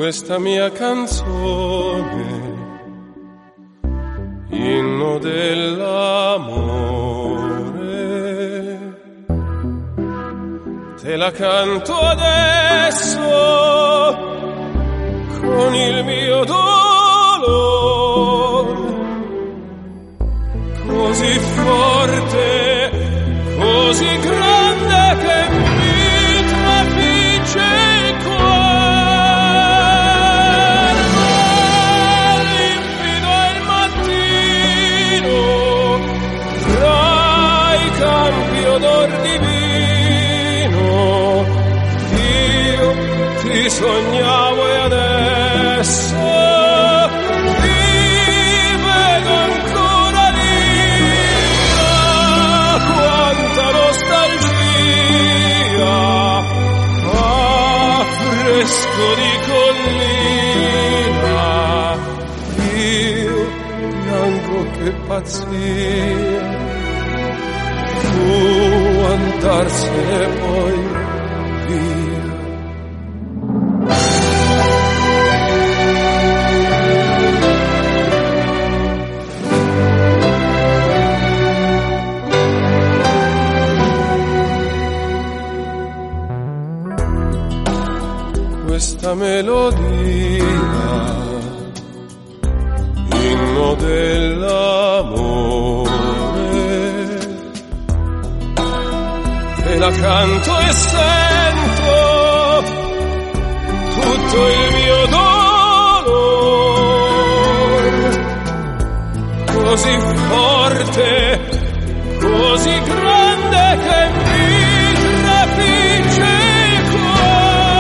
questa mia canzone, inno dell'amore, te la canto adesso con il mio dolore, così forte, così grande che mi trafigge il cuore. Limpido è il mattino, tra i campi odor divino, io ti sognavo e adesso di collina, io piango che pazzia, tu andarsene poi via. Questa melodia, inno dell'amore, te la canto e sento tutto il mio dolore, così forte, così grande che mi trafigge il cuore.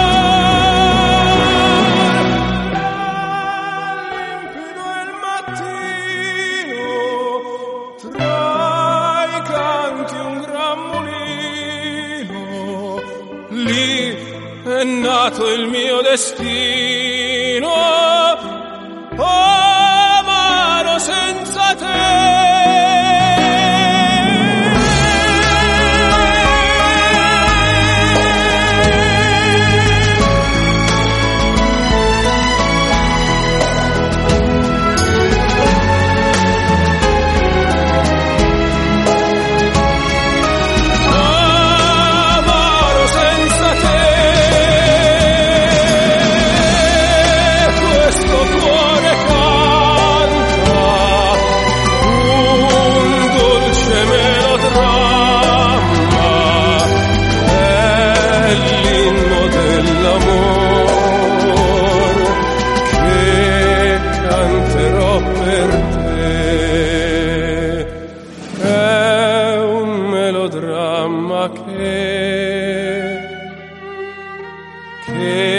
È nato il mio destino, amaro senza te.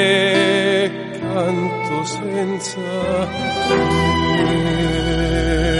Che canto senza te.